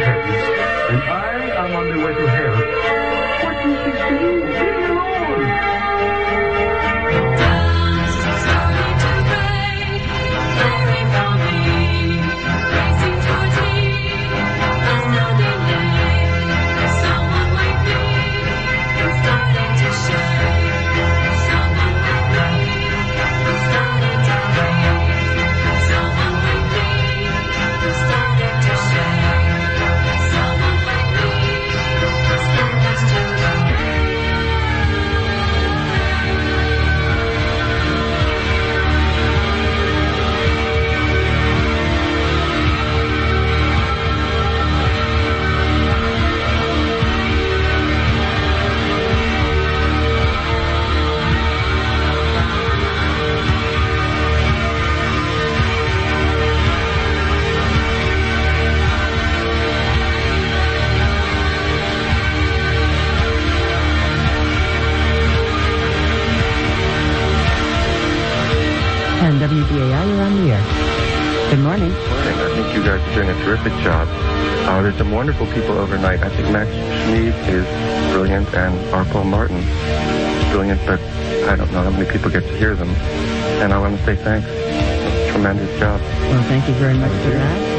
heavens, and I am on the way to hell. What do you think to do? Leave me alone! Dust starting to break, flaring from me, racing towards me. There's no delay. Someone wake me. I'm starting to shake. Someone wake me. I'm starting to break. Someone wake me. I'm starting to shake. Someone wake me. It's almost too late. And WBAI, you're on the air. Good morning. Morning. I think you guys are doing a terrific job. There's some wonderful people overnight. I think Max Schmeed is brilliant and Arpaul Martin is brilliant, but I don't know how many people get to hear them. And I want to say thanks. Tremendous job. Well, thank you very much for that.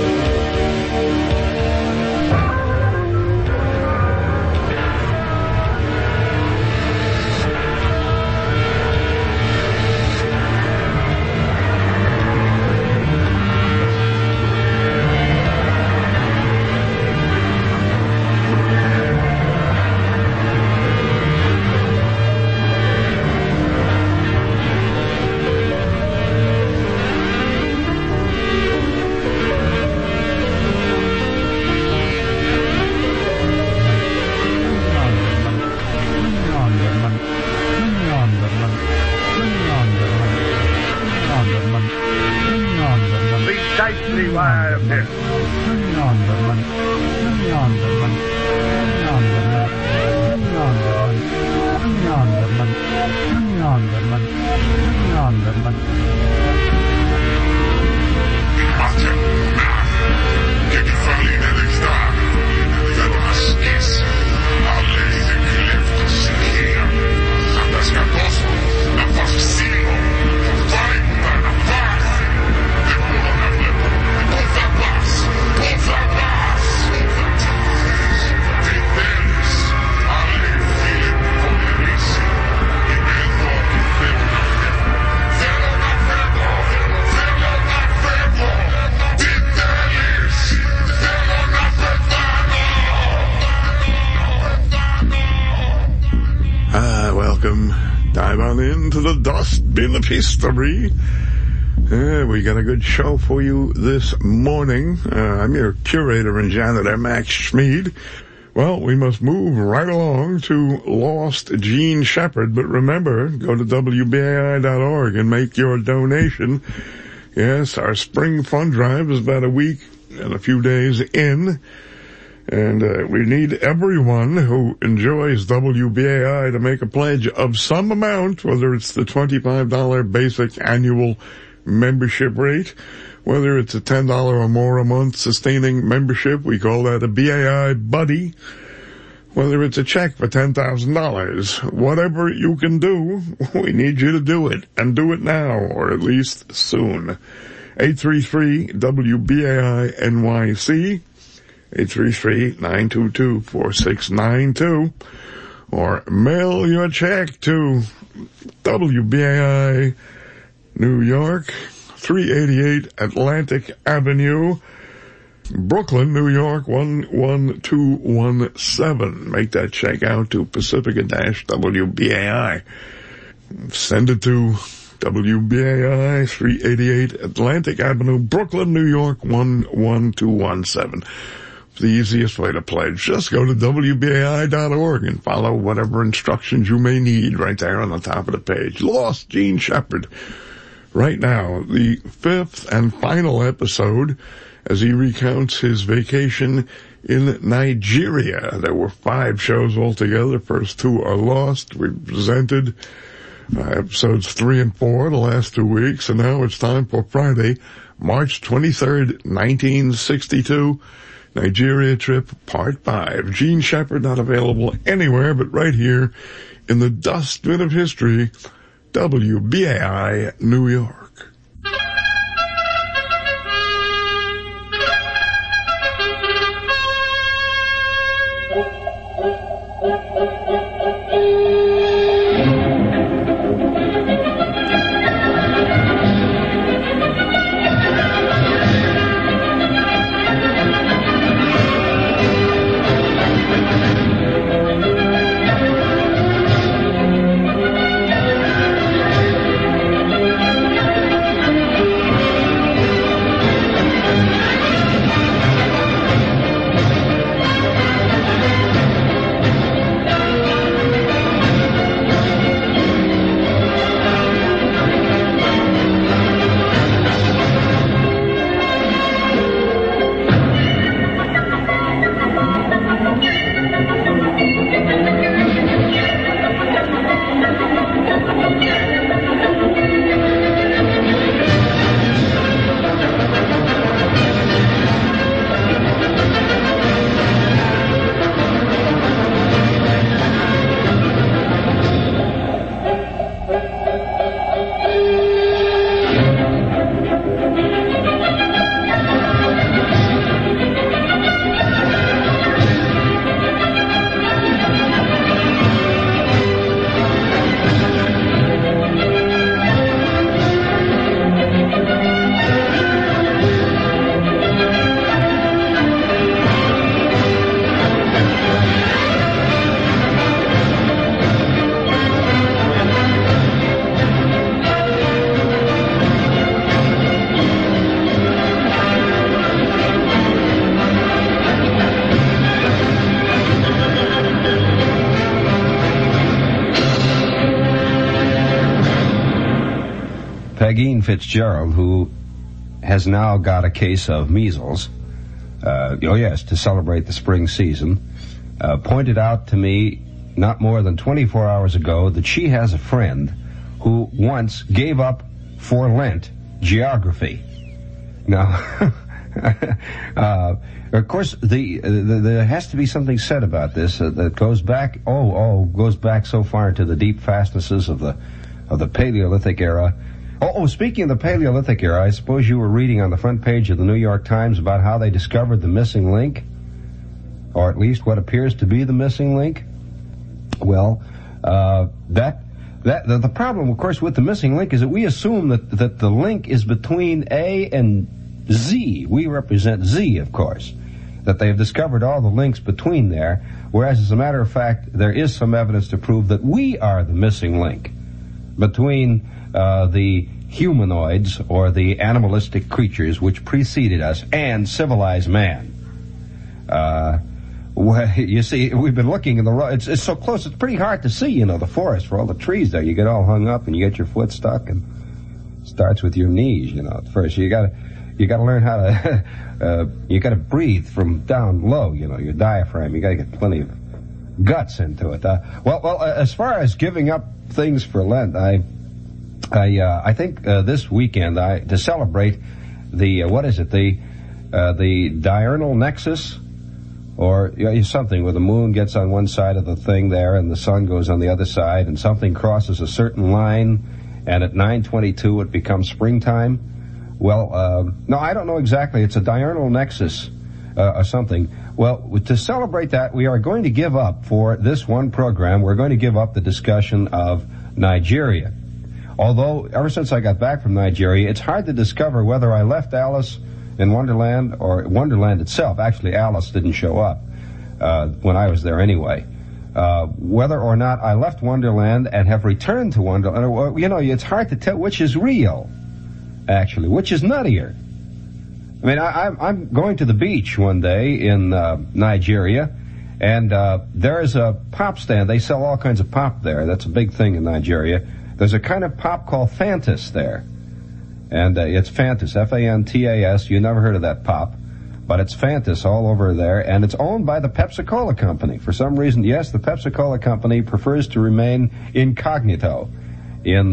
Precisely why I'm here. Welcome. Dive on into the dust bin of history. We got a good show for you this morning. I'm your curator and janitor, Max Schmeed. Well, we must move right along to Lost Gene Shepard, but remember, go to WBAI.org and make your donation. Yes, our spring fund drive is about a week and a few days in. And we need everyone who enjoys WBAI to make a pledge of some amount, whether it's the $25 basic annual membership rate, whether it's a $10 or more a month sustaining membership, we call that a BAI buddy, whether it's a check for $10,000. Whatever you can do, we need you to do it, and do it now, or at least soon. 833-WBAI-NYC. 833-922-4692, or mail your check to WBAI, New York, 388 Atlantic Avenue, Brooklyn, New York, 11217. Make that check out to Pacifica-WBAI. Send it to WBAI, 388 Atlantic Avenue, Brooklyn, New York, 11217. The easiest way to pledge. Just go to WBAI.org and follow whatever instructions you may need right there on the top of the page. Lost Gene Shepard. Right now, the fifth and final episode as he recounts his vacation in Nigeria. There were 5 shows altogether. First 2 are lost. We presented episodes 3 and 4 the last 2 weeks, and now it's time for Friday, March 23rd, 1962. Nigeria Trip, Part 5. Gene Shepard, not available anywhere but right here in the dustbin of history, WBAI, New York. Pegeen Fitzgerald, who has now got a case of measles, to celebrate the spring season, pointed out to me not more than 24 hours ago that she has a friend who once gave up for Lent geography. Now, of course, there has to be something said about this that goes back so far into the deep fastnesses of the Paleolithic era. Speaking of the Paleolithic era, I suppose you were reading on the front page of the New York Times about how they discovered the missing link, or at least what appears to be the missing link. Well, the problem, of course, with the missing link is that we assume that the link is between A and Z. We represent Z, of course, that they have discovered all the links between there, whereas, as a matter of fact, there is some evidence to prove that we are the missing link between the humanoids or the animalistic creatures which preceded us and civilized man. You see, we've been looking in the road. It's so close, it's pretty hard to see, the forest for all the trees there. You get all hung up and you get your foot stuck, and it starts with your knees, at first. You gotta learn how to, you gotta breathe from down low, your diaphragm. You gotta get plenty of guts into it. As far as giving up things for Lent, I think this weekend to celebrate the the diurnal nexus, or something where the moon gets on one side of the thing there and the sun goes on the other side, and something crosses a certain line, and at 9:22 it becomes springtime. Well, no, I don't know exactly. It's a diurnal nexus or something. Well, to celebrate that, we are going to give up, for this one program, we're going to give up the discussion of Nigeria. Although, ever since I got back from Nigeria, it's hard to discover whether I left Alice in Wonderland or Wonderland itself. Actually, Alice didn't show up when I was there anyway. Whether or not I left Wonderland and have returned to Wonderland, it's hard to tell which is real, actually, which is nuttier. I mean, I'm going to the beach one day in Nigeria, and there is a pop stand. They sell all kinds of pop there. That's a big thing in Nigeria. There's a kind of pop called Fantas there. And it's Fantas, F-A-N-T-A-S. You never heard of that pop. But it's Fantas all over there, and it's owned by the Pepsi-Cola Company. For some reason, yes, the Pepsi-Cola Company prefers to remain incognito in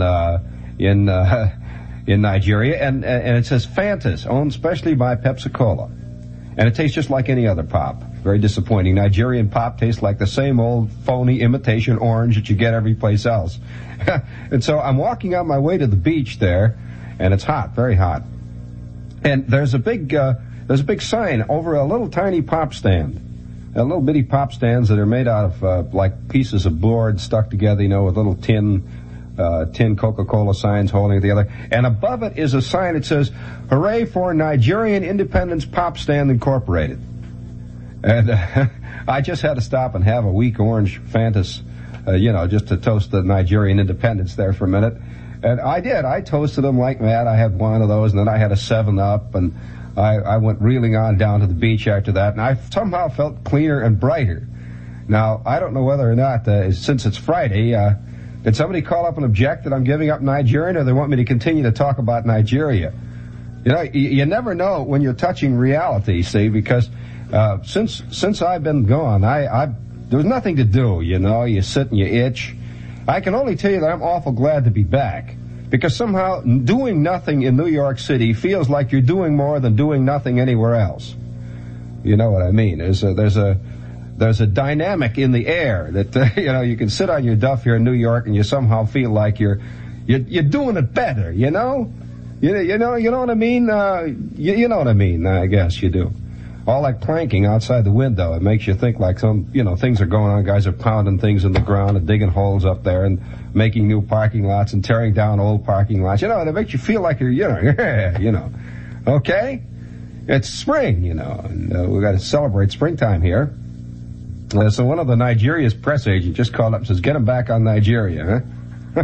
Nigeria, and it says Fantas, owned specially by Pepsi-Cola. And it tastes just like any other pop. Very disappointing. Nigerian pop tastes like the same old phony imitation orange that you get every place else. And so I'm walking on my way to the beach there, and it's hot, very hot. And there's a big sign over a little tiny pop stand. Little bitty pop stands that are made out of like pieces of board stuck together, you know, with little tin Coca-Cola signs holding it together. And above it is a sign that says, "Hooray for Nigerian Independence Pop Stand Incorporated." And I just had to stop and have a weak orange Fantas, just to toast the Nigerian independence there for a minute. And I did. I toasted them like mad. I had one of those, and then I had a 7-Up, and I went reeling on down to the beach after that, and I somehow felt cleaner and brighter. Now, I don't know whether or not, since it's Friday, did somebody call up and object that I'm giving up Nigeria, or they want me to continue to talk about Nigeria? You know, you never know when you're touching reality, see, because since I've been gone, there was nothing to do, you know. You sit and you itch. I can only tell you that I'm awful glad to be back, because somehow doing nothing in New York City feels like you're doing more than doing nothing anywhere else. You know what I mean? There's a dynamic in the air that you can sit on your duff here in New York and you somehow feel like you're doing it better. You know what I mean? You know what I mean? I guess you do. All that planking outside the window, it makes you think like things are going on. Guys are pounding things in the ground and digging holes up there and making new parking lots and tearing down old parking lots. And it makes you feel like you're, okay? It's spring, and we've got to celebrate springtime here. So one of the Nigeria's press agents just called up and says, "Get him back on Nigeria, huh?"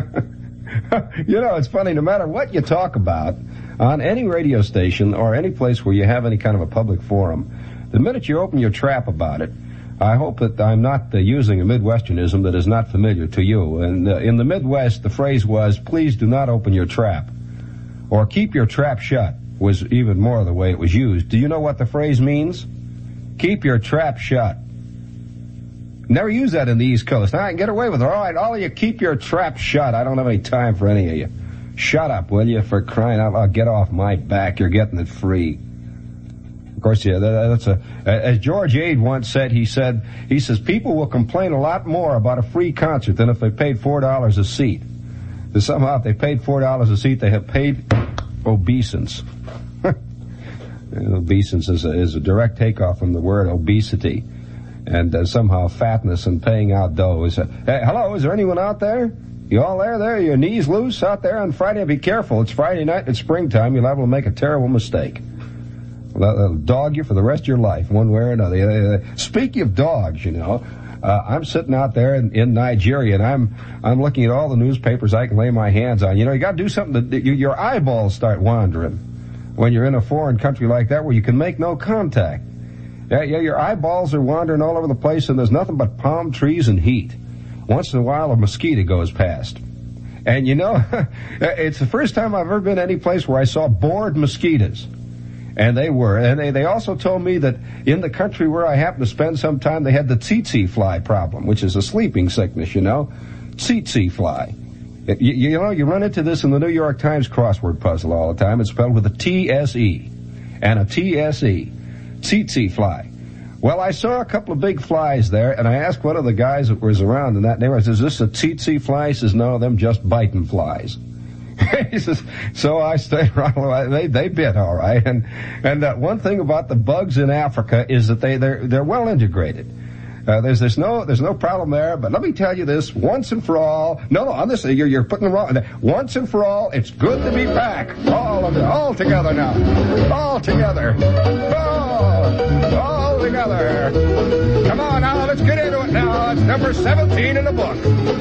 It's funny, no matter what you talk about on any radio station or any place where you have any kind of a public forum, the minute you open your trap about it, I hope that I'm not using a Midwesternism that is not familiar to you. And in the Midwest, the phrase was, "Please do not open your trap," or "keep your trap shut" was even more the way it was used. Do you know what the phrase means? Keep your trap shut. Never use that in the East Coast. Now I can get away with it. All right, all of you, keep your trap shut. I don't have any time for any of you. Shut up, will you, for crying out loud. Get off my back. You're getting it free. Of course, yeah, that's as George Ade once said, he says, people will complain a lot more about a free concert than if they paid $4 a seat. Because somehow if they paid $4 a seat, they have paid obeisance. Obeisance is a direct takeoff from the word obesity. And somehow fatness and paying out dough is... hello, is there anyone out there? You all there? Your knees loose out there on Friday? Be careful. It's Friday night. It's springtime. You're liable to make a terrible mistake. That'll dog you for the rest of your life, one way or another. Speaking of dogs, I'm sitting out there in Nigeria, and I'm looking at all the newspapers I can lay my hands on. You got to do something your eyeballs start wandering when you're in a foreign country like that where you can make no contact. Yeah, your eyeballs are wandering all over the place, and there's nothing but palm trees and heat. Once in a while, a mosquito goes past. And it's the first time I've ever been any place where I saw bored mosquitoes. And they also told me that in the country where I happened to spend some time, they had the tsetse fly problem, which is a sleeping sickness, Tsetse fly. You run into this in the New York Times crossword puzzle all the time. It's spelled with a T-S-E and a T-S-E. Tsetse fly. Well, I saw a couple of big flies there, and I asked one of the guys that was around in that neighborhood, "Is this a tsetse fly?" He says, "No, them just biting flies." He says, so I stayed around. They bit all right. And one thing about the bugs in Africa is that they're well integrated. There's no problem there. But let me tell you this once and for all. No, on this you're putting it wrong. Once and for all, it's good to be back. All together now. All together. All together. Come on now, let's get into it now. It's number 17 in the book.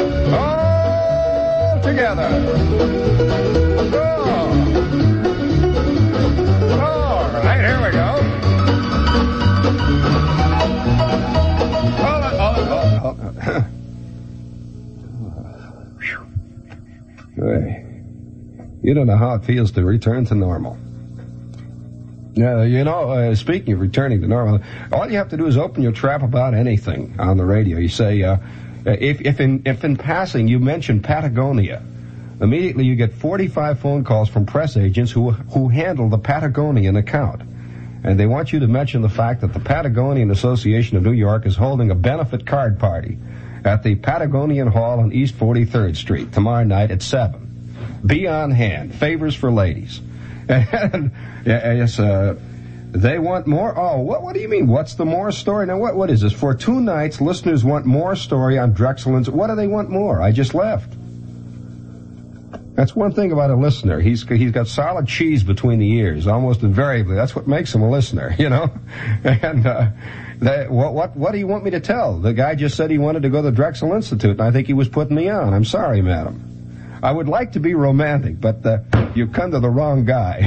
All together. All right, here we go. You don't know how it feels to return to normal. Speaking of returning to normal, all you have to do is open your trap about anything on the radio. You say, if in passing you mention Patagonia, immediately you get 45 phone calls from press agents who handle the Patagonian account. and they want you to mention the fact that the Patagonian Association of New York is holding a benefit card party at the Patagonian Hall on East 43rd Street tomorrow night at 7. Be on hand. Favors for ladies. And yes, they want more. Oh, what do you mean? What's the more story? Now, what is this? For 2 nights, listeners want more story on Drexel. What do they want more? I just left. That's one thing about a listener. He's got solid cheese between the ears, almost invariably. That's what makes him a listener, you know. And what do you want me to tell? The guy just said he wanted to go to the Drexel Institute, and I think he was putting me on. I'm sorry, madam. I would like to be romantic, but you come to the wrong guy.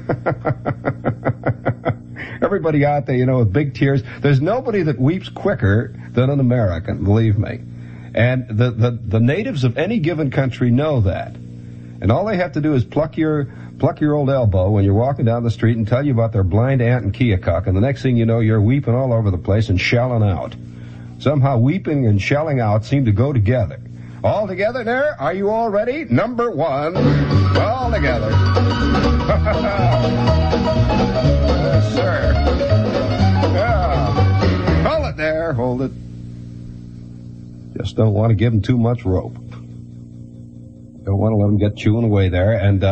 Everybody out there, you know, with big tears. There's nobody that weeps quicker than an American, believe me. And the natives of any given country know that. And all they have to do is pluck your old elbow when you're walking down the street and tell you about their blind aunt in Keokuk, and the next thing you know, you're weeping all over the place and shelling out. Somehow weeping and shelling out seem to go together. All together there? Are you all ready? Number 1. All together. Yes, sir. Yeah. Hold it there. Hold it. Just don't want to give them too much rope. Don't want to let them get chewing away there. And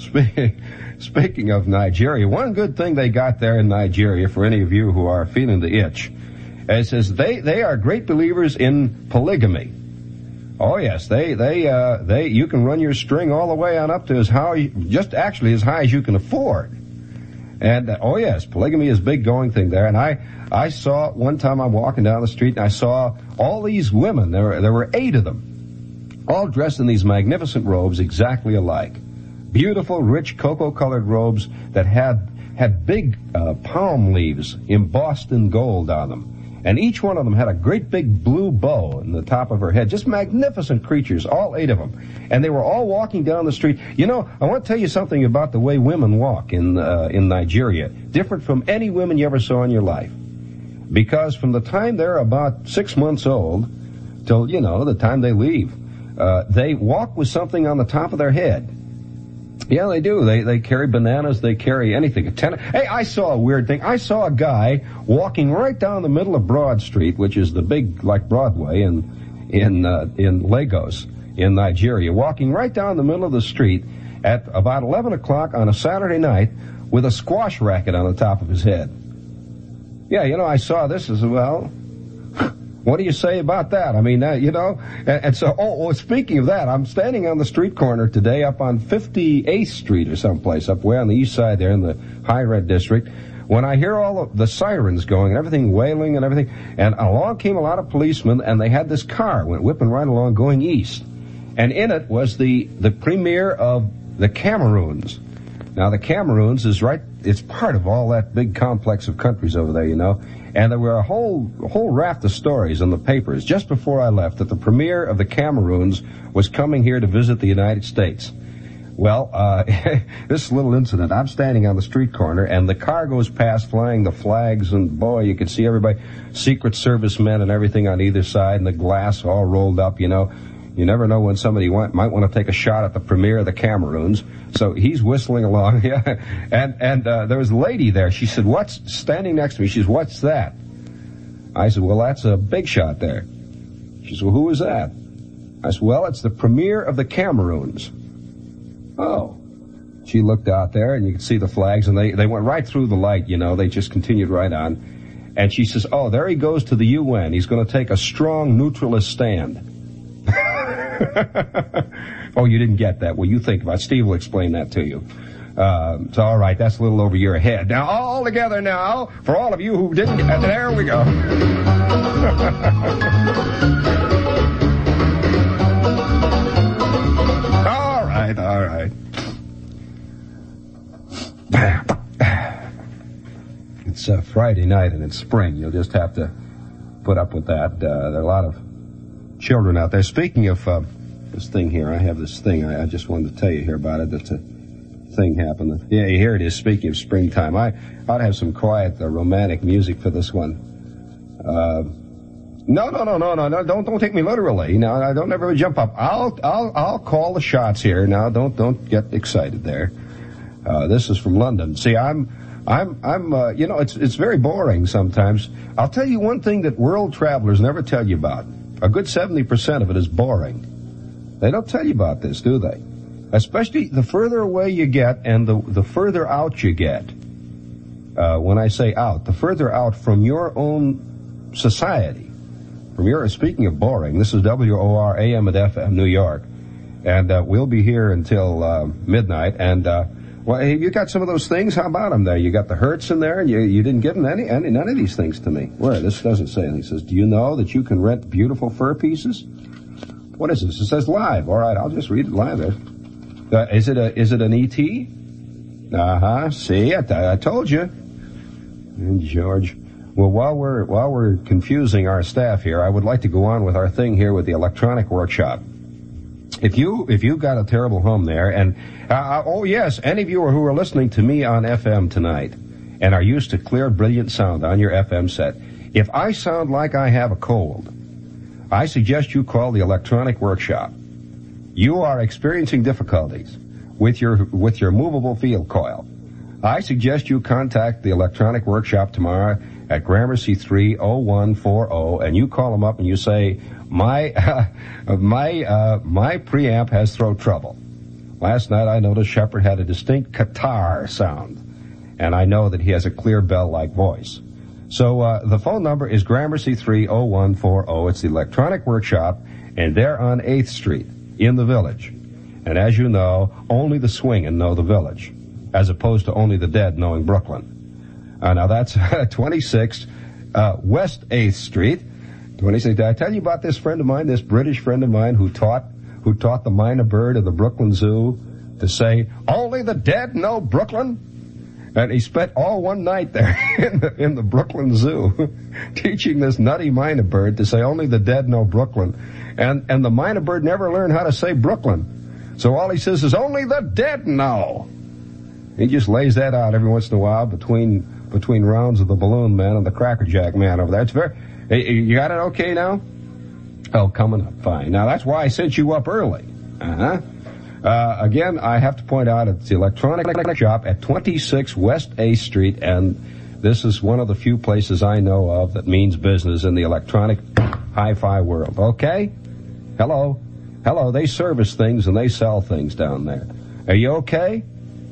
speaking of Nigeria, one good thing they got there in Nigeria, for any of you who are feeling the itch, is they are great believers in polygamy. Oh yes, they you can run your string all the way on up to as high as you can afford. And oh yes, polygamy is a big going thing there. And I saw one time I'm walking down the street and I saw all these women. There were 8 of them, all dressed in these magnificent robes exactly alike. Beautiful, rich cocoa-colored robes that had big palm leaves embossed in gold on them. And each one of them had a great big blue bow in the top of her head. Just magnificent creatures, all 8 of them. And they were all walking down the street. You know, I want to tell you something about the way women walk in Nigeria. Different from any women you ever saw in your life. Because from the time they're about 6 months old till, you know, the time they leave, they walk with something on the top of their head. Yeah, they do. They carry bananas. They carry anything. Hey, I saw a weird thing. I saw a guy walking right down the middle of Broad Street, which is the big, like Broadway in Lagos, in Nigeria, walking right down the middle of the street at about 11 o'clock on a Saturday night with a squash racket on the top of his head. Yeah, you know, I saw this as well. What do you say about that? I mean, you know, and so, speaking of that, I'm standing on the street corner today up on 58th Street or someplace up way on the east side there in the High Red District, when I hear all of the sirens going and everything wailing and everything, and along came a lot of policemen, and they had this car, went whipping right along going east. And in it was the premier of the Cameroons. Now, the Cameroons is it's part of all that big complex of countries over there, you know. And there were a whole raft of stories in the papers just before I left that the premier of the Cameroons was coming here to visit the United States. Well, this little incident, I'm standing on the street corner, and the car goes past flying the flags, and boy, you could see everybody, Secret Service men and everything on either side, and the glass all rolled up, you know. You never know when somebody might want to take a shot at the premier of the Cameroons. So he's whistling along, yeah. And there was a lady there. She said, standing next to me, she said, what's that? I said, well, that's a big shot there. She said, well, who is that? I said, well, it's the premier of the Cameroons. Oh. She looked out there, and you could see the flags, and they went right through the light, you know. They just continued right on. And she says, oh, there he goes to the UN. He's going to take a strong neutralist stand. Oh, you didn't get that. Well, you think about it. Steve will explain that to you. So, all right, that's a little over your head. Now, all together now, for all of you who didn't get that, there we go. All right. It's Friday night and it's spring. You'll just have to put up with that. There are a lot of children out there. Speaking of this thing here, I have this thing. I just wanted to tell you here about it. That's a thing happened. Yeah, here it is. Speaking of springtime, I ought to have some quiet, romantic music for this one. No. Don't take me literally. Now, don't ever jump up. I'll call the shots here. Now, don't get excited there. This is from London. See, I'm it's very boring sometimes. I'll tell you one thing that world travelers never tell you about. A good 70% of it is boring. They don't tell you about this, do they? Especially the further away you get and the further out you get. When I say out, the further out from your own society. Speaking of boring, this is WOR AM at FM New York. And we'll be here until midnight. And well, hey, you got some of those things. How about them there? You got the Hertz in there, and you didn't give them none of these things to me. Where? This doesn't say anything. It says, do you know that you can rent beautiful fur pieces? What is this? It says live. All right, I'll just read it live there. Is it an ET? See, I told you. And George. Well, while we're confusing our staff here, I would like to go on with our thing here with the electronic workshop. If you've got a terrible hum there, and oh yes, any of you who are listening to me on FM tonight and are used to clear, brilliant sound on your FM set, if I sound like I have a cold, I suggest you call the electronic workshop. You are experiencing difficulties with your movable field coil. I suggest you contact the electronic workshop tomorrow at Gramercy 30140, and you call them up and you say, my preamp has throat trouble. Last night I noticed Shepard had a distinct catarrh sound, and I know that he has a clear bell-like voice. So the phone number is Gramercy 30140. It's the electronic workshop, and they're on 8th Street in the Village. And as you know, only the swingin' know the Village, as opposed to only the dead knowing Brooklyn. Now that's 26 West 8th Street. 26. Did I tell you about this friend of mine, this British friend of mine who taught the minor bird of the Brooklyn Zoo to say, only the dead know Brooklyn? And he spent all one night there in the Brooklyn Zoo teaching this nutty minor bird to say only the dead know Brooklyn. And the minor bird never learned how to say Brooklyn. So all he says is only the dead know. He just lays that out every once in a while between rounds of the Balloon Man and the Cracker Jack Man over there. It's very... You got it okay now? Oh, coming up. Fine. Now, that's why I sent you up early. Again, I have to point out it's the electronic shop at 26 West 8th Street, and this is one of the few places I know of that means business in the electronic hi-fi world. Okay? Hello? They service things and they sell things down there. Are you okay?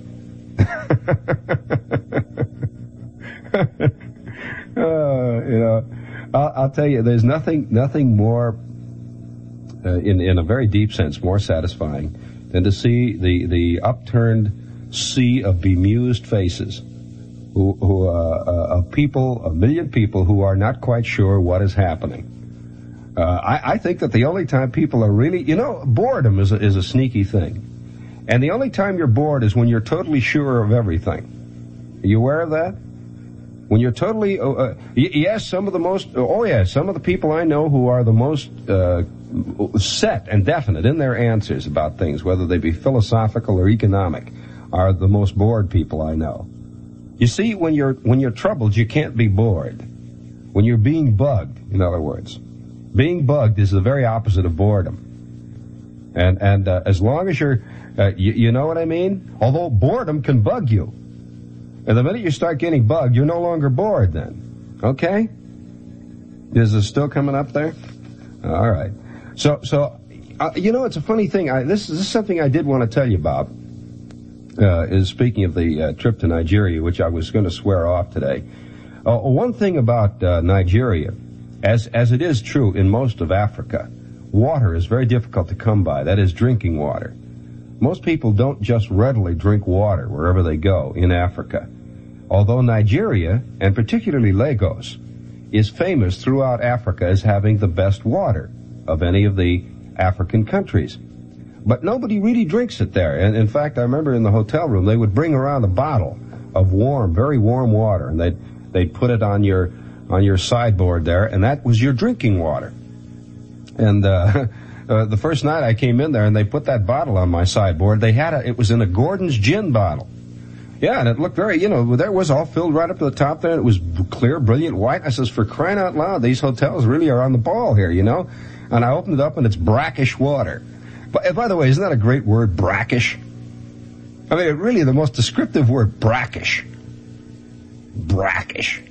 I'll tell you, there's nothing more, in a very deep sense, more satisfying than to see the upturned sea of bemused faces, of people, a million people who are not quite sure what is happening. I think that the only time people are really, boredom is a sneaky thing, and the only time you're bored is when you're totally sure of everything. Are you aware of that? When you're totally, some of the people I know who are the most set and definite in their answers about things, whether they be philosophical or economic, are the most bored people I know. You see, when you're troubled, you can't be bored. When you're being bugged, in other words, being bugged is the very opposite of boredom. And as long as you're, you know what I mean? Although boredom can bug you. And the minute you start getting bugged, you're no longer bored then. Okay? Is it still coming up there? All right. So it's a funny thing. This is something I did want to tell you about, is speaking of the trip to Nigeria, which I was going to swear off today. One thing about Nigeria, as it is true in most of Africa, water is very difficult to come by. That is, drinking water. Most people don't just readily drink water wherever they go in Africa. Although Nigeria, and particularly Lagos, is famous throughout Africa as having the best water of any of the African countries. But nobody really drinks it there. And in fact, I remember in the hotel room, they would bring around a bottle of warm, very warm water, and they'd put it on your sideboard there, and that was your drinking water. And the first night I came in there and they put that bottle on my sideboard, it was in a Gordon's gin bottle. Yeah, and it looked very, there was all filled right up to the top there, and it was clear, brilliant white. I says, for crying out loud, these hotels really are on the ball here, And I opened it up and it's brackish water. But by the way, isn't that a great word, brackish? I mean, really the most descriptive word, brackish. Brackish.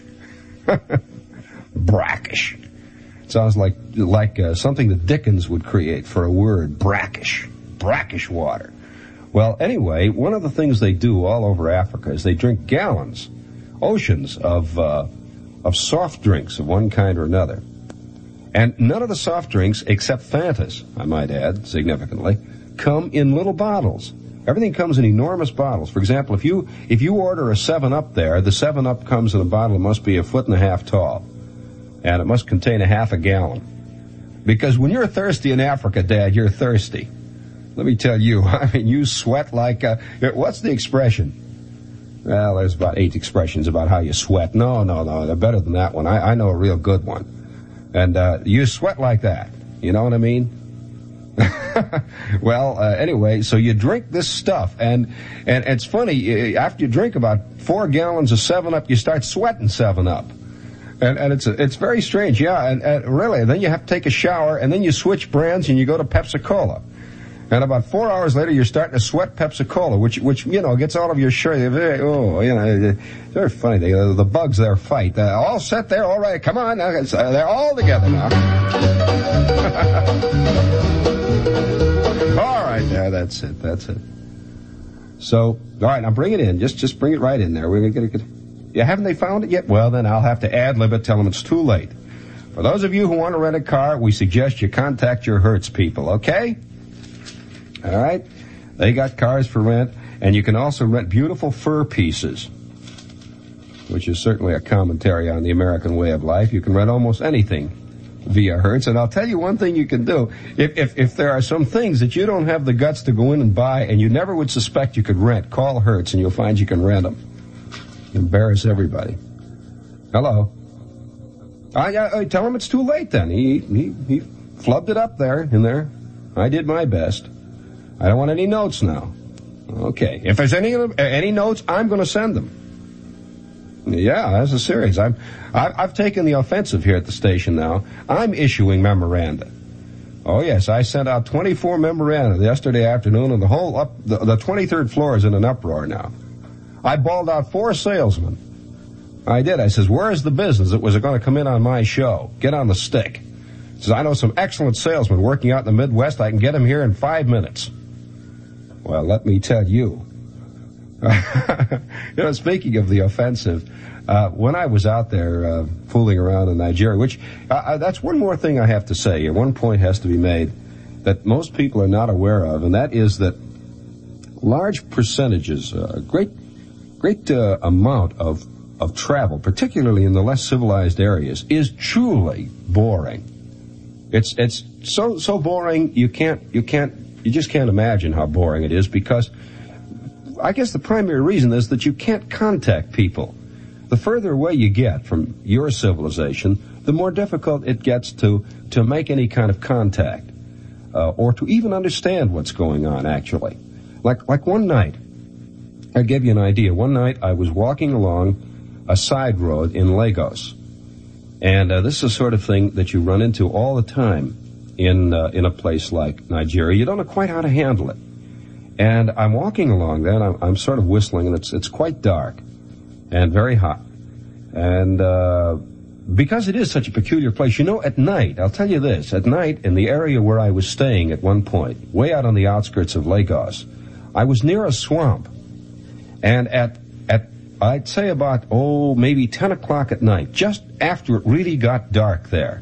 Brackish. Sounds like something that Dickens would create for a word. Brackish. Brackish water. Well, anyway, one of the things they do all over Africa is they drink gallons, oceans of soft drinks of one kind or another. And none of the soft drinks, except Fantas, I might add, significantly, come in little bottles. Everything comes in enormous bottles. For example, if you order a 7-Up there, the 7-Up comes in a bottle that must be 1.5 feet tall. And it must contain 0.5 gallon. Because when you're thirsty in Africa, Dad, you're thirsty. Let me tell you, I mean, you sweat like what's the expression? Well, there's about 8 expressions about how you sweat. No, they're better than that one. I know a real good one. And you sweat like that. You know what I mean? Well, anyway, so you drink this stuff, and it's funny, after you drink about 4 gallons of 7-Up, you start sweating 7-Up. And it's very strange, yeah, and really, then you have to take a shower, and then you switch brands, and you go to Pepsi-Cola. And about 4 hours later, you're starting to sweat Pepsi-Cola, which gets all of your shirt. It's very funny. The bugs there fight. All set there, all right, come on, they're all together now. All right, there, that's it. So, all right, now bring it in. Just bring it right in there. We're gonna get it. Yeah, haven't they found it yet? Well, then I'll have to ad-lib it, tell them it's too late. For those of you who want to rent a car, we suggest you contact your Hertz people, okay? All right? They got cars for rent, and you can also rent beautiful fur pieces, which is certainly a commentary on the American way of life. You can rent almost anything via Hertz, and I'll tell you one thing you can do. If there are some things that you don't have the guts to go in and buy and you never would suspect you could rent, call Hertz and you'll find you can rent them. Embarrass everybody. Hello. I tell him it's too late then. He flubbed it up in there. I did my best. I don't want any notes now. Okay. If there's any notes, I'm going to send them. Yeah, that's a serious. I've taken the offensive here at the station now. I'm issuing memoranda. Oh yes, I sent out 24 memoranda yesterday afternoon, and the whole the 23rd floor is in an uproar now. I bawled out 4 salesmen. I did. I says, where's the business that was going to come in on my show? Get on the stick. I says, I know some excellent salesmen working out in the Midwest. I can get them here in 5 minutes. Well, let me tell you. Speaking of the offensive, when I was out there fooling around in Nigeria, which that's one more thing I have to say. One point has to be made that most people are not aware of, and that is that large percentages, great amount of travel, particularly in the less civilized areas, is truly boring. It's so boring you just can't imagine how boring it is, because I guess the primary reason is that you can't contact people. The further away you get from your civilization, the more difficult it gets to make any kind of contact, or to even understand what's going on, actually. Like one night, I'll give you an idea. One night I was walking along a side road in Lagos. And this is the sort of thing that you run into all the time in a place like Nigeria. You don't know quite how to handle it. And I'm walking along there, and I'm sort of whistling, and it's quite dark and very hot. And because it is such a peculiar place, at night, I'll tell you this, at night in the area where I was staying at one point, way out on the outskirts of Lagos, I was near a swamp. And at I'd say about, maybe 10 o'clock at night, just after it really got dark there,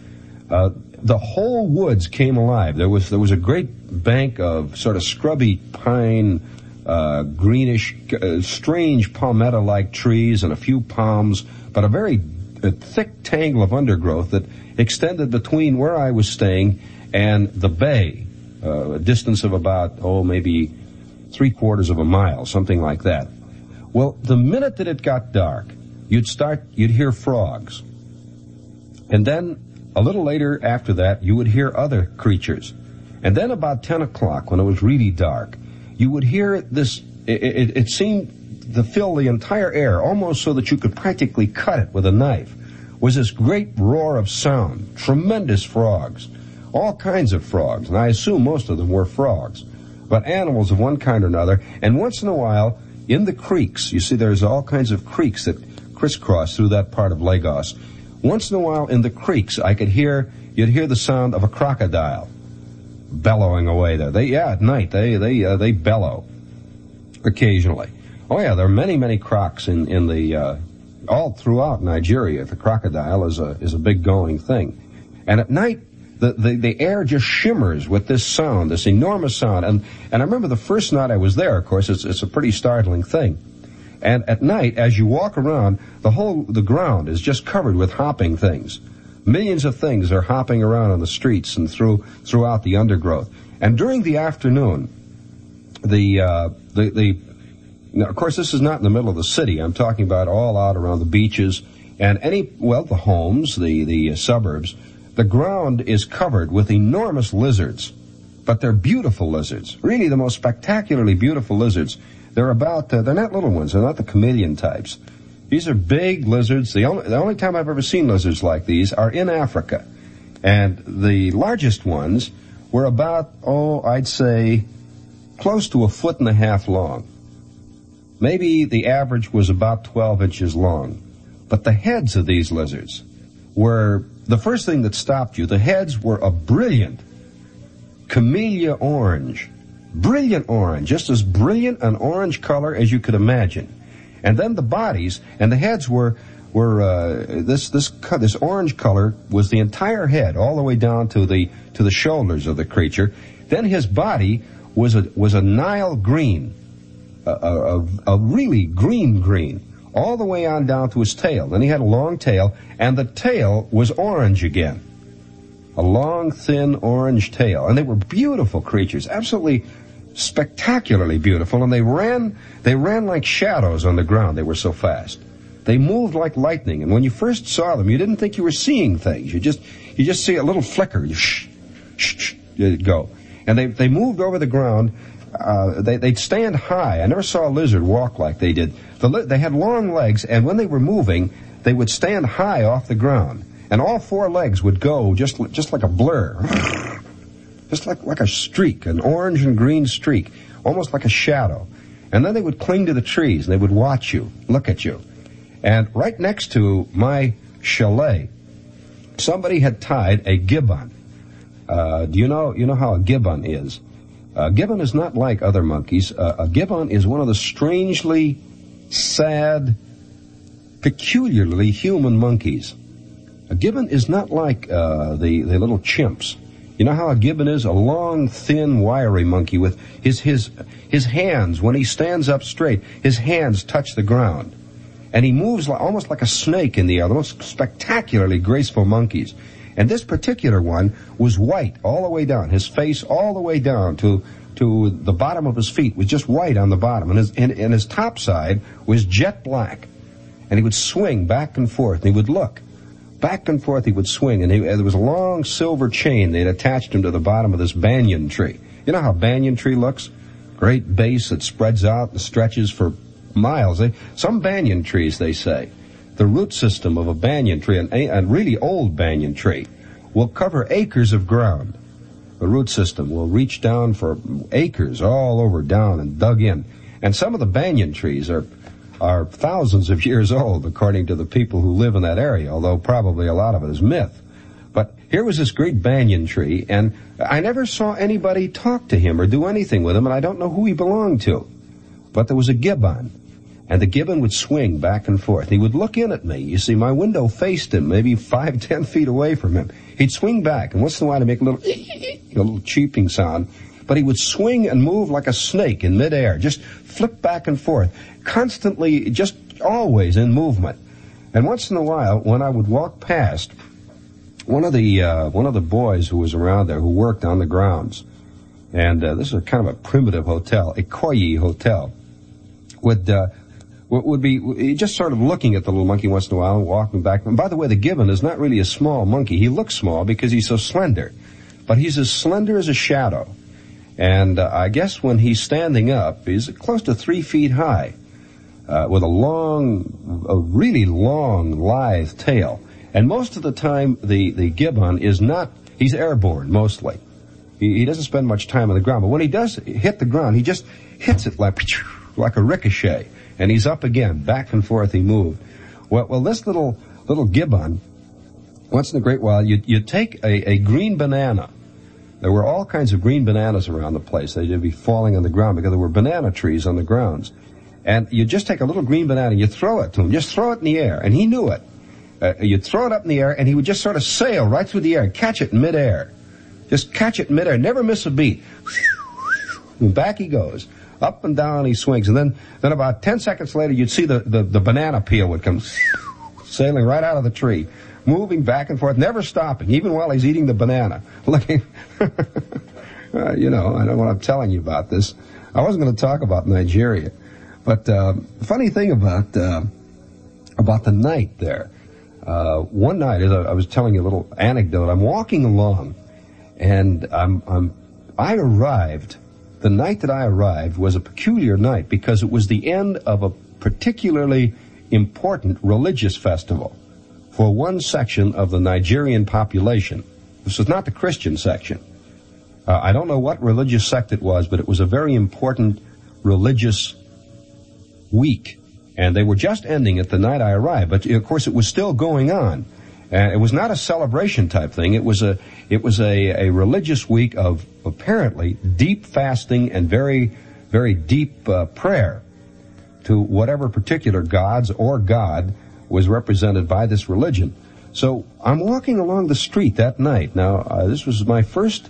the whole woods came alive. There was a great bank of sort of scrubby pine, greenish, strange palmetto-like trees and a few palms, but a very thick tangle of undergrowth that extended between where I was staying and the bay, a distance of about, maybe 3/4 of a mile, something like that. Well, the minute that it got dark, you'd hear frogs. And then a little later after that, you would hear other creatures. And then about 10 o'clock, when it was really dark, you would hear this, it seemed to fill the entire air, almost so that you could practically cut it with a knife, was this great roar of sound, tremendous frogs, all kinds of frogs, and I assume most of them were frogs, but animals of one kind or another. And once in a while, in the creeks, you see there's all kinds of creeks that crisscross through that part of Lagos. Once in a while in the creeks, you'd hear the sound of a crocodile bellowing away there. At night, they bellow occasionally. Oh yeah, there are many, many crocs in the, all throughout Nigeria. The crocodile is a big going thing. And at night, the air just shimmers with this sound, this enormous sound. And I remember the first night I was there, of course, it's a pretty startling thing. And at night, as you walk around, the ground is just covered with hopping things. Millions of things are hopping around on the streets and throughout the undergrowth. And during the afternoon, now, of course, this is not in the middle of the city. I'm talking about all out around the beaches and the homes, the suburbs. The ground is covered with enormous lizards, but they're beautiful lizards. Really, the most spectacularly beautiful lizards. They're not little ones. They're not the chameleon types. These are big lizards. The only time I've ever seen lizards like these are in Africa. And the largest ones were about, I'd say, close to 1.5 feet long. Maybe the average was about 12 inches long. But the heads of these lizards were, the first thing that stopped you, the heads were a brilliant camellia orange. Brilliant orange, just as brilliant an orange color as you could imagine. And then the bodies and the heads were this orange color was the entire head, all the way down to the shoulders of the creature. Then his body was a Nile green, a really green, all the way on down to his tail. Then he had a long tail, and the tail was orange again. A long, thin orange tail. And they were beautiful creatures, absolutely spectacularly beautiful, and they ran like shadows on the ground. They were so fast. They moved like lightning, and when you first saw them, you didn't think you were seeing things. You just see a little flicker. You'd go. And they moved over the ground. They'd stand high. I never saw a lizard walk like they did. They had long legs, and when they were moving, they would stand high off the ground. And all 4 legs would go just like a blur. Just like a streak, an orange and green streak, almost like a shadow. And then they would cling to the trees, and they would watch you, look at you. And right next to my chalet, somebody had tied a gibbon. Do you know how a gibbon is? A gibbon is not like other monkeys. A gibbon is one of the strangely sad, peculiarly human monkeys. A gibbon is not like the little chimps. You know how a gibbon is? A long, thin, wiry monkey with his hands, when he stands up straight, his hands touch the ground. And he moves almost like a snake in the air, the most spectacularly graceful monkeys. And this particular one was white all the way down, his face all the way down to the bottom of his feet was just white on the bottom. And his top side was jet black. And he would swing back and forth, and he would look. Back and forth he would swing, and there was a long silver chain. They'd attached him to the bottom of this banyan tree. You know how a banyan tree looks? Great base that spreads out and stretches for miles. Some banyan trees, they say, the root system of a banyan tree, a really old banyan tree, will cover acres of ground. The root system will reach down for acres all over down and dug in. And some of the banyan trees are thousands of years old, according to the people who live in that area, although probably a lot of it is myth. But here was this great banyan tree, and I never saw anybody talk to him or do anything with him, and I don't know who he belonged to. But there was a gibbon, and the gibbon would swing back and forth. He would look in at me. You see, my window faced him, maybe 5-10 feet away from him. He'd swing back, and once in a while he'd make a little cheeping sound, but he would swing and move like a snake in midair, just flip back and forth, constantly, just always in movement. And once in a while, when I would walk past, one of the boys who was around there, who worked on the grounds, and this is kind of a primitive hotel, a Koyi hotel, would be just sort of looking at the little monkey once in a while and walking back. And by the way, the gibbon is not really a small monkey. He looks small because he's so slender, but he's as slender as a shadow. And I guess when he's standing up, he's close to 3 feet high, with a really long, lithe tail. And most of the time, the gibbon he's airborne mostly. He doesn't spend much time on the ground. But when he does hit the ground, he just hits it like a ricochet. And he's up again, back and forth he moved. Well, this little gibbon, once in a great while, you'd take a green banana. There were all kinds of green bananas around the place. They'd be falling on the ground because there were banana trees on the grounds. And you'd just take a little green banana and you'd throw it to him. Just throw it in the air. And he knew it. You'd throw it up in the air and he would just sort of sail right through the air and catch it in midair. Just catch it in midair. Never miss a beat. And back he goes. Up and down he swings. And then about 10 seconds later you'd see the banana peel would come sailing right out of the tree, moving back and forth, never stopping, even while he's eating the banana. Looking, I don't know what I'm telling you about this. I wasn't going to talk about Nigeria. But the funny thing about the night there, one night, as I was telling you a little anecdote, I'm walking along, and I arrived. The night that I arrived was a peculiar night because it was the end of a particularly important religious festival for one section of the Nigerian population. This was not the Christian section. I don't know what religious sect it was, but it was a very important religious week. And they were just ending it the night I arrived, but of course it was still going on. And it was not a celebration type thing. It was a religious week of apparently deep fasting and very, very deep prayer to whatever particular gods or God was represented by this religion. So I'm walking along the street that night. Now, this was my first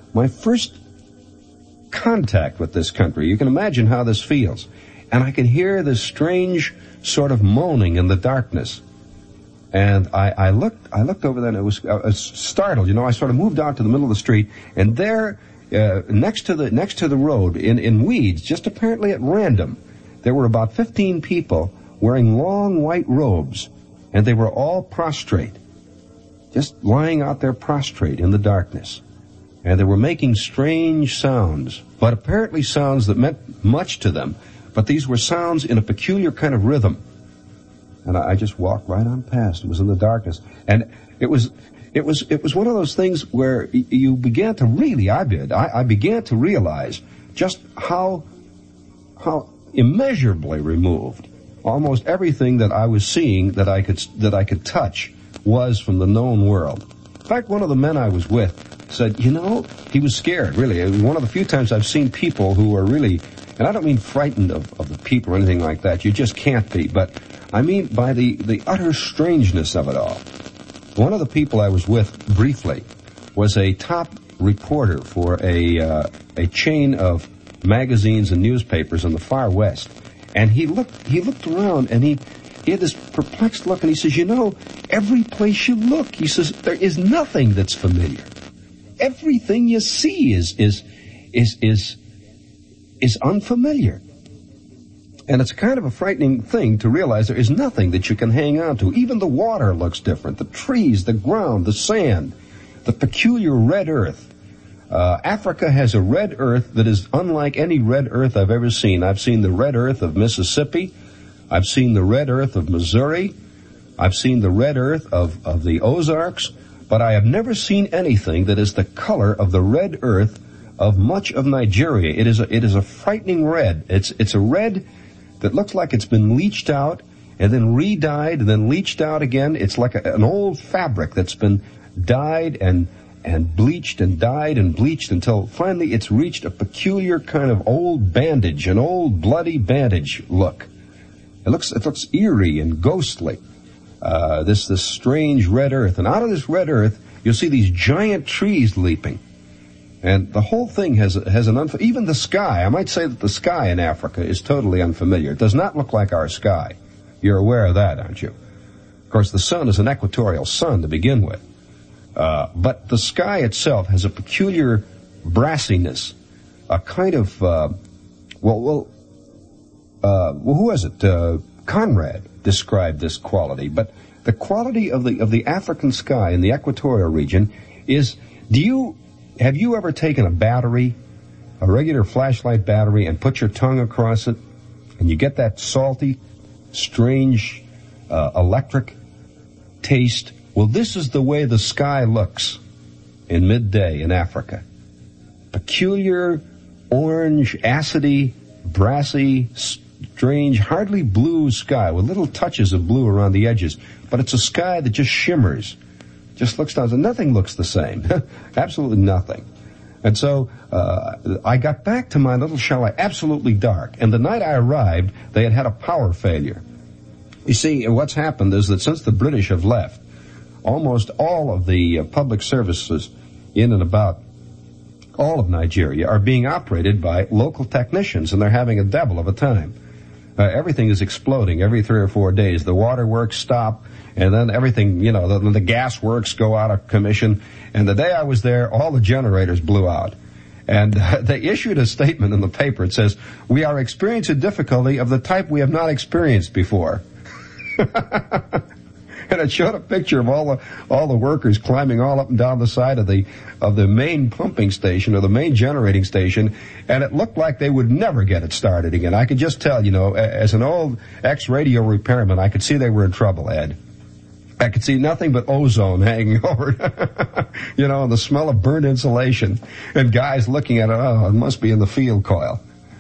contact with this country. You can imagine how this feels. And I could hear this strange sort of moaning in the darkness. And I looked over there, and I was startled. I sort of moved out to the middle of the street, and there, next to the road, in weeds, just apparently at random, there were about 15 people wearing long white robes, and they were all prostrate, just lying out there prostrate in the darkness. And they were making strange sounds, but apparently sounds that meant much to them. But these were sounds in a peculiar kind of rhythm. And I just walked right on past. It was in the darkness. And it was one of those things where you began to really, I began to realize just how immeasurably removed almost everything that I was seeing that I could touch was from the known world. In fact, one of the men I was with said, he was scared, really. It was one of the few times I've seen people who are really, and I don't mean frightened of the people or anything like that. You just can't be. But I mean by the utter strangeness of it all. One of the people I was with briefly was a top reporter for a chain of magazines and newspapers in the far west. And he looked around and he had this perplexed look, and he says, every place you look, he says, there is nothing that's familiar. Everything you see is unfamiliar. And it's kind of a frightening thing to realize there is nothing that you can hang on to. Even the water looks different. The trees, the ground, the sand, the peculiar red earth. Africa has a red earth that is unlike any red earth I've ever seen. I've seen the red earth of Mississippi. I've seen the red earth of Missouri. I've seen the red earth of the Ozarks. But I have never seen anything that is the color of the red earth of much of Nigeria. It is a frightening red. It's a red that looks like it's been leached out and then re-dyed and then leached out again. It's like an old fabric that's been dyed and bleached and dyed and bleached until finally it's reached a peculiar kind of old bandage, an old bloody bandage look. It looks eerie and ghostly. This strange red earth, and out of this red earth you'll see these giant trees leaping, and the whole thing has even the sky. I might say that the sky in Africa is totally unfamiliar. It does not look like our sky. You're aware of that, aren't you? Of course, the sun is an equatorial sun to begin with, but the sky itself has a peculiar brassiness, a kind of who was it? Conrad described this quality, but the quality of the African sky in the equatorial region is, have you ever taken a regular flashlight battery, and put your tongue across it, and you get that salty, strange, electric taste? Well, this is the way the sky looks in midday in Africa. Peculiar, orange, acidy, brassy, strange, hardly blue sky with little touches of blue around the edges, but it's a sky that just shimmers. Just looks down, and nothing looks the same. Absolutely nothing. And so I got back to my little chalet absolutely dark, and the night I arrived, they had had a power failure. You see, what's happened is that since the British have left, almost all of the public services in and about all of Nigeria are being operated by local technicians, and they're having a devil of a time. Everything is exploding every 3 or 4 days. The waterworks stop, and then everything, the gas works go out of commission. And the day I was there, all the generators blew out. And they issued a statement in the paper. It says, "We are experiencing difficulty of the type we have not experienced before." And it showed a picture of all the workers climbing all up and down the side of the main pumping station or the main generating station, and it looked like they would never get it started again. I could just tell, as an old ex-radio repairman, I could see they were in trouble, Ed. I could see nothing but ozone hanging over it, and the smell of burnt insulation, and guys looking at it, oh, it must be in the field coil.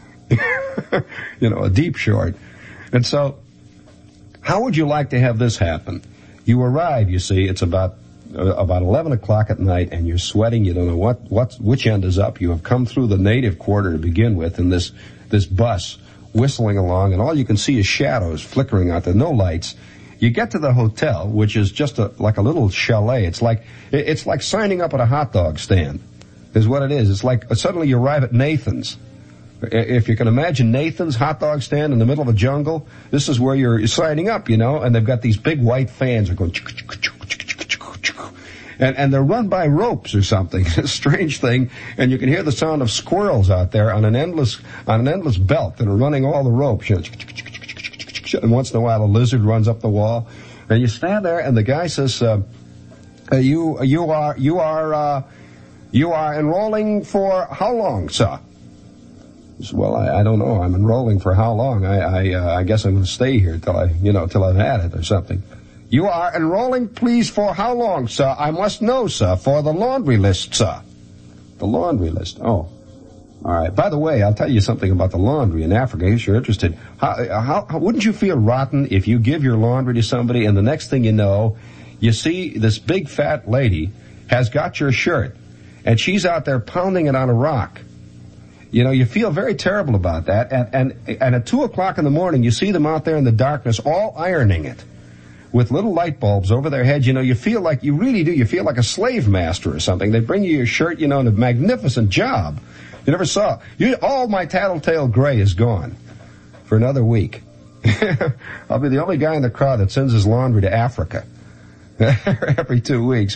A deep short. And so, how would you like to have this happen? You arrive, you see, it's about 11 o'clock at night, and you're sweating. You don't know which end is up. You have come through the native quarter to begin with in this bus whistling along, and all you can see is shadows flickering out there, no lights. You get to the hotel, which is just like a little chalet. It's like signing up at a hot dog stand, is what it is. It's like suddenly you arrive at Nathan's. If you can imagine Nathan's hot dog stand in the middle of a jungle, this is where you're signing up, and they've got these big white fans that are going, and they're run by ropes or something. A strange thing, and you can hear the sound of squirrels out there on an endless belt that are running all the ropes. And once in a while, a lizard runs up the wall, and you stand there, and the guy says, "You are enrolling for how long, sir?" Well, I don't know. I'm enrolling for how long? I guess I'm going to stay here till I've had it or something. "You are enrolling, please, for how long, sir? I must know, sir, for the laundry list, sir." The laundry list. Oh, all right. By the way, I'll tell you something about the laundry in Africa, if you're interested. How wouldn't you feel rotten if you give your laundry to somebody, and the next thing you know, you see this big fat lady has got your shirt, and she's out there pounding it on a rock. You feel very terrible about that. And at 2 o'clock in the morning, you see them out there in the darkness all ironing it with little light bulbs over their heads. You feel like, you really do, you feel like a slave master or something. They bring you your shirt, in a magnificent job. You never saw. All my tattletale gray is gone for another week. I'll be the only guy in the crowd that sends his laundry to Africa every 2 weeks.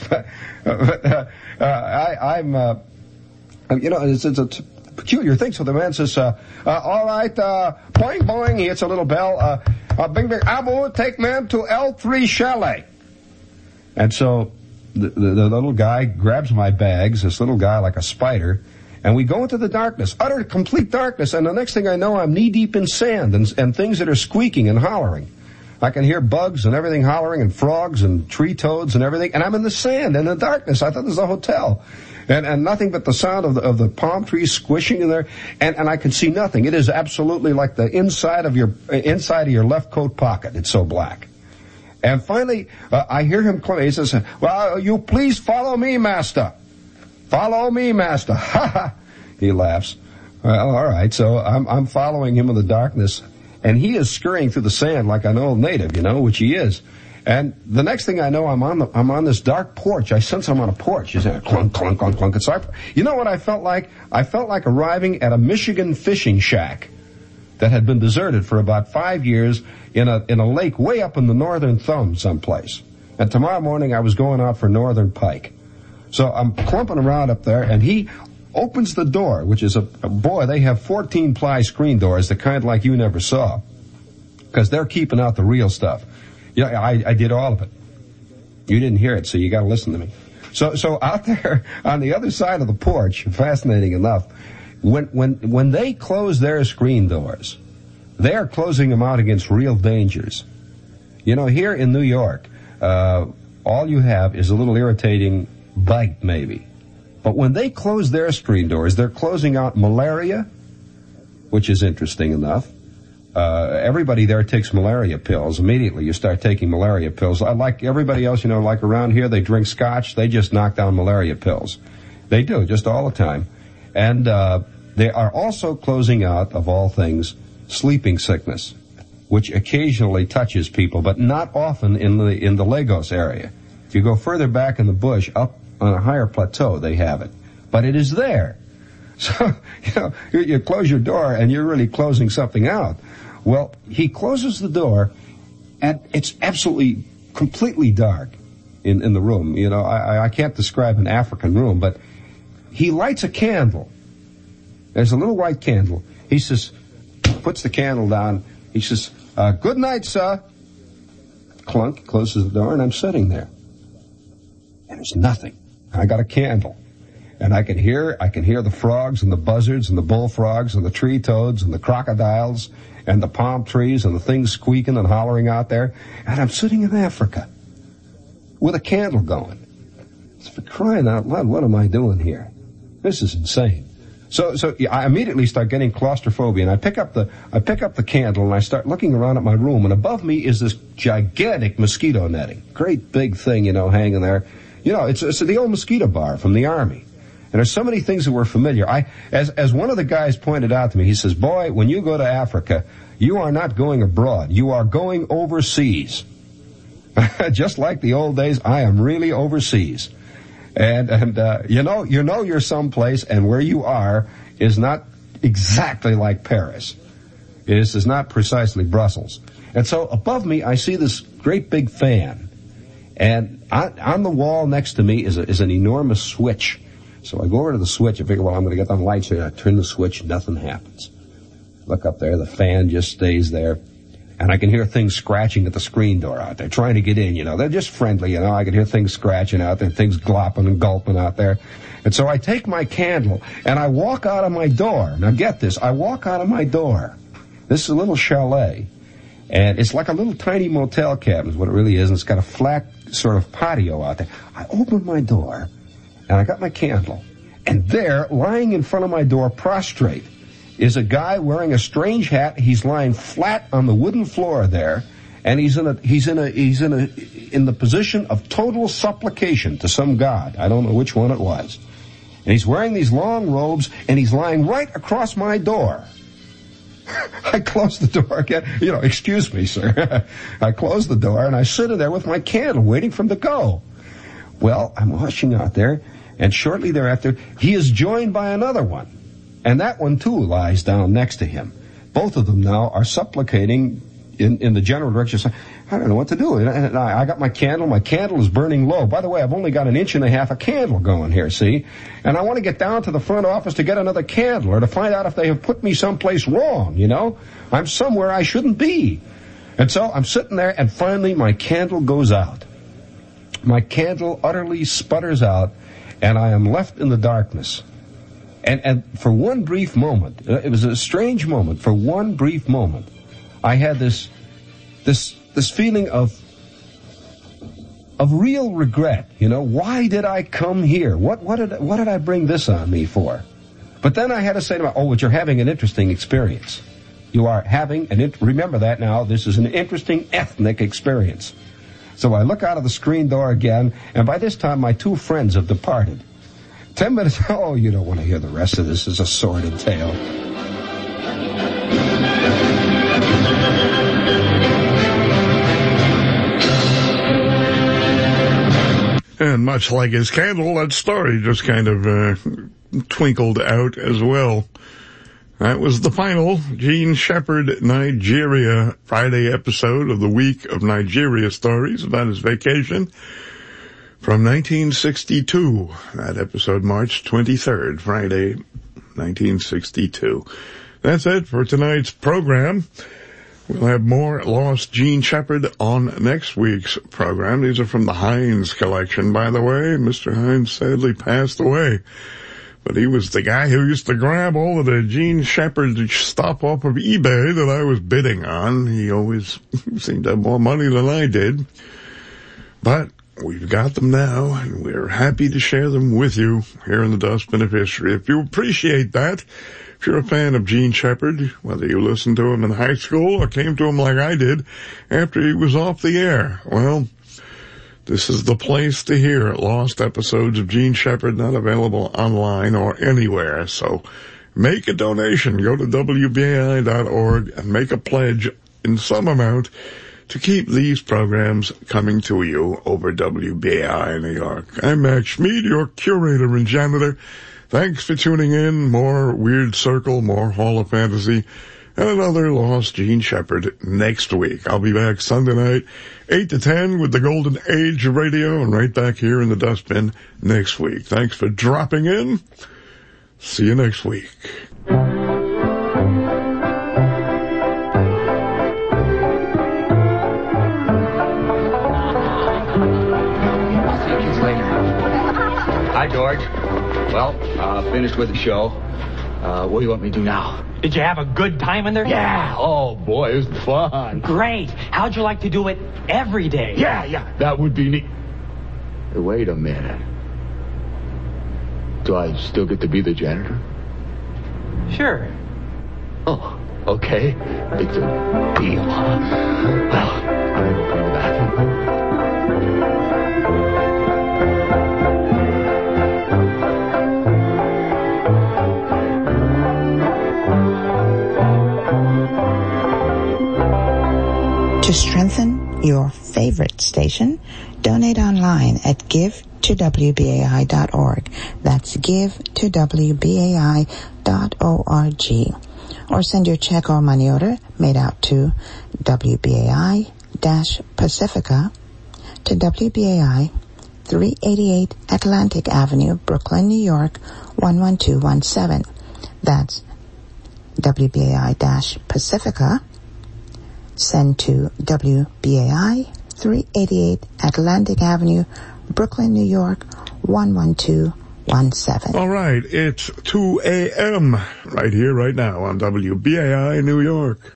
It's a peculiar thing. So the man says, all right, boing, boing, he hits a little bell, bing, bing, Abu, take man to L3 Chalet. And so the little guy grabs my bags, this little guy like a spider, and we go into the darkness, utter complete darkness, and the next thing I know, I'm knee-deep in sand and things that are squeaking and hollering. I can hear bugs and everything hollering, and frogs and tree toads and everything, and I'm in the sand, in the darkness. I thought this was a hotel. And nothing but the sound of the palm trees squishing in there, and I can see nothing. It is absolutely like the inside of your left coat pocket. It's so black. And finally, I hear him call. He says, "Well, you please follow me, master. Follow me, master." Ha ha. He laughs. Well, all right. So I'm following him in the darkness, and he is scurrying through the sand like an old native, which he is. And the next thing I know, I'm on this dark porch. I sense I'm on a porch. You say, clunk, clunk, clunk, clunk. You know what I felt like? I felt like arriving at a Michigan fishing shack that had been deserted for about 5 years in a lake way up in the northern thumb someplace. And tomorrow morning I was going out for northern pike. So I'm clumping around up there, and he opens the door, which is boy, they have 14-ply screen doors, the kind like you never saw, because they're keeping out the real stuff. Yeah, I did all of it. You didn't hear it, so you got to listen to me. So out there on the other side of the porch, fascinating enough, when they close their screen doors, they are closing them out against real dangers. Here in New York, all you have is a little irritating bite, maybe. But when they close their screen doors, they're closing out malaria, which is interesting enough. everybody there takes malaria pills. Immediately you start taking malaria pills. Like everybody else, like around here, they drink scotch. They just knock down malaria pills. They do, just all the time. And they are also closing out, of all things, sleeping sickness, which occasionally touches people, but not often in the Lagos area. If you go further back in the bush, up on a higher plateau, they have it. But it is there. So, you close your door and you're really closing something out. Well, he closes the door and it's absolutely, completely dark in the room. I can't describe an African room, but he lights a candle. There's a little white candle. He says, puts the candle down. He says, good night, sir. Clunk, closes the door, and I'm sitting there. And there's nothing. I got a candle. And I can hear the frogs and the buzzards and the bullfrogs and the tree toads and the crocodiles and the palm trees and the things squeaking and hollering out there. And I'm sitting in Africa with a candle going. It's for crying out loud, what am I doing here? This is insane. So I immediately start getting claustrophobia, and I pick up the candle and I start looking around at my room, and above me is this gigantic mosquito netting, great big thing, hanging there. It's the old mosquito bar from the Army. And there's so many things that were familiar. As one of the guys pointed out to me, he says, boy, when you go to Africa, you are not going abroad. You are going overseas. Just like the old days, I am really overseas. And you're someplace, and where you are is not exactly like Paris. This is not precisely Brussels. And so above me, I see this great big fan. And on the wall next to me is an enormous switch. So I go over to the switch. I figure, well, I'm going to get the lights here. I turn the switch. Nothing happens. Look up there. The fan just stays there. And I can hear things scratching at the screen door out there, trying to get in, They're just friendly, I can hear things scratching out there, things glopping and gulping out there. And so I take my candle, and I walk out of my door. Now get this. I walk out of my door. This is a little chalet. And it's like a little tiny motel cabin is what it really is. And it's got a flat sort of patio out there. I open my door, and I got my candle. And there, lying in front of my door, prostrate, is a guy wearing a strange hat. He's lying flat on the wooden floor there, and he's in the position of total supplication to some god. I don't know which one it was. And he's wearing these long robes, and he's lying right across my door. I close the door again. Excuse me, sir. I close the door, and I sit in there with my candle, waiting for him to go. Well, I'm watching out there, and shortly thereafter, he is joined by another one. And that one, too, lies down next to him. Both of them now are supplicating in the general direction. I don't know what to do. And I got my candle. My candle is burning low. By the way, I've only got 1.5 inches of candle going here, see? And I want to get down to the front office to get another candle or to find out if they have put me someplace wrong, I'm somewhere I shouldn't be. And so I'm sitting there, and finally my candle goes out. My candle utterly sputters out, and I am left in the darkness. And for one brief moment, it was a strange moment, for one brief moment, I had this feeling of real regret. Why did I come here? What did I bring this on me for? But then I had to say to myself, but you're having an interesting experience. You are having remember that now, this is an interesting ethnic experience. So I look out of the screen door again, and by this time my two friends have departed. 10 minutes, you don't want to hear the rest of this. It's a sordid tale. And much like his candle, that story just kind of twinkled out as well. That was the final Gene Shepherd Nigeria Friday episode of the Week of Nigeria Stories about his vacation from 1962. That episode, March 23rd, Friday, 1962. That's it for tonight's program. We'll have more Lost Gene Shepherd on next week's program. These are from the Hines collection, by the way. Mr. Hines sadly passed away. But he was the guy who used to grab all of the Gene Shepherd stuff off of eBay that I was bidding on. He always seemed to have more money than I did. But we've got them now, and we're happy to share them with you here in the Dustbin of History. If you appreciate that, if you're a fan of Gene Shepard, whether you listened to him in high school or came to him like I did after he was off the air, well, this is the place to hear lost episodes of Gene Shepard, not available online or anywhere. So make a donation. Go to WBAI.org and make a pledge in some amount to keep these programs coming to you over WBAI in New York. I'm Max Schmid, your curator and janitor. Thanks for tuning in. More Weird Circle, more Hall of Fantasy, and another Lost Gene Shepard next week. I'll be back Sunday night, 8 to 10 with the Golden Age of Radio, and right back here in the Dustbin next week. Thanks for dropping in. See you next week. Hi, George. Well, finished with the show. What do you want me to do now? Did you have a good time in there? Yeah. Oh, boy, it was fun. Great. How'd you like to do it every day? Yeah. That would be neat. Hey, wait a minute. Do I still get to be the janitor? Sure. Oh, okay. It's a deal, huh? Well, I'm going to go to the bathroom. To strengthen your favorite station, donate online at givetowbai.org. That's givetowbai.org. Or send your check or money order made out to WBAI-Pacifica to WBAI 388 Atlantic Avenue, Brooklyn, New York 11217. That's WBAI-Pacifica. Send to WBAI 388 Atlantic Avenue, Brooklyn, New York 11217. All right, it's 2 a.m. right here, right now on WBAI New York.